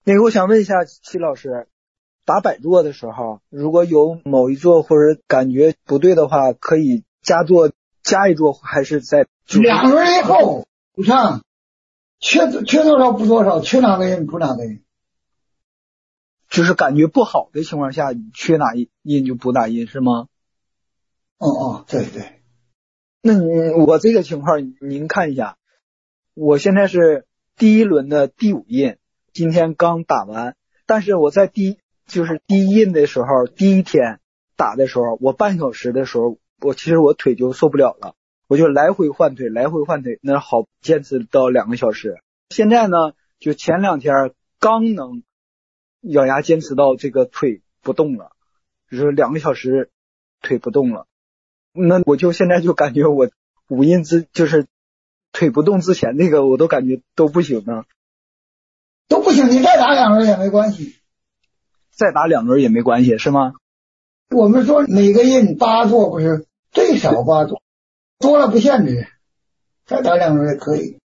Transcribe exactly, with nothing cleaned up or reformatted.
那个我想问一下齐老师，打摆坐的时候，如果有某一坐或者感觉不对的话，可以加坐加一坐，还是在两轮以后补上，缺缺多少补多少，缺哪个印补哪个印。 就是感觉不好的情况下，缺哪一印就补哪印是吗？ 哦哦，对对。 那你我这个情况您看一下，我现在是第一轮的第五印，今天刚打完，但是我在第就是第一印的时候，第一天打的时候，我半小时的时候，我其实我腿就受不了了，我就来回换腿，来回换腿，那好坚持到两个小时。现在呢，就前两天刚能咬牙坚持到这个腿不动了，就是两个小时腿不动了。那我就现在就感觉我五印之就是腿不动之前那个我都感觉都不行呢。 都不行，你再打两轮也没关系。 再打两轮也没关系是吗？ 我们说每个印八座不是最少八座，多了不限制，再打两轮也可以。